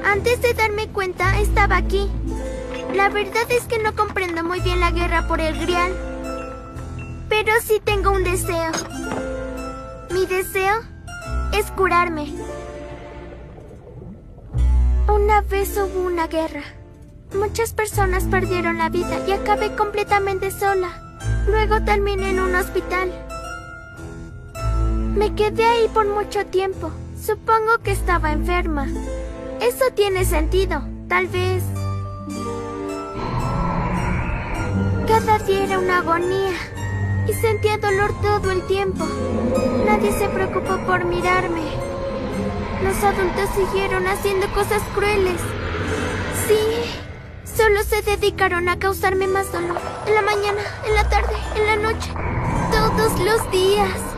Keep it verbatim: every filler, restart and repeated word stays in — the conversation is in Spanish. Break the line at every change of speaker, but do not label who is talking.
Antes de darme cuenta, estaba aquí. La verdad es que no comprendo muy bien la guerra por el Grial. Pero sí tengo un deseo. Mi deseo es curarme. Una vez hubo una guerra. Muchas personas perdieron la vida y acabé completamente sola. Luego terminé en un hospital. Me quedé ahí por mucho tiempo. Supongo que estaba enferma. Eso tiene sentido. Tal vez... Cada día era una agonía. Y sentía dolor todo el tiempo. Nadie se preocupó por mirarme. Los adultos siguieron haciendo cosas crueles. Sí, solo se dedicaron a causarme más dolor. En la mañana, en la tarde, en la noche. Todos los días.